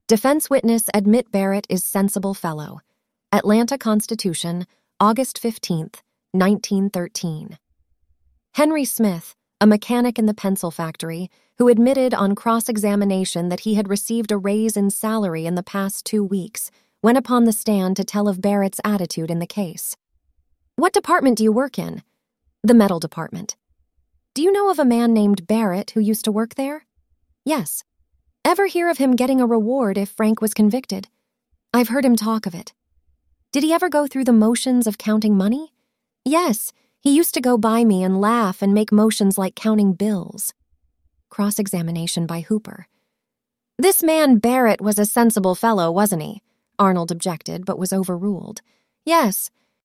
Defense witness admit Barrett is sensible fellow. Atlanta Constitution, August 15th, 1913. Henry Smith, a mechanic in the pencil factory, who admitted on cross-examination that he had received a raise in salary in the past 2 weeks, went upon the stand to tell of Barrett's attitude in the case. What department do you work in? The metal department. Do you know of a man named Barrett who used to work there? Yes. Ever hear of him getting a reward if Frank was convicted? I've heard him talk of it. Did he ever go through the motions of counting money? Yes, he used to go by me and laugh and make motions like counting bills. Cross-examination by Hooper. This man Barrett was a sensible fellow, wasn't he? Arnold objected, but was overruled. Yes,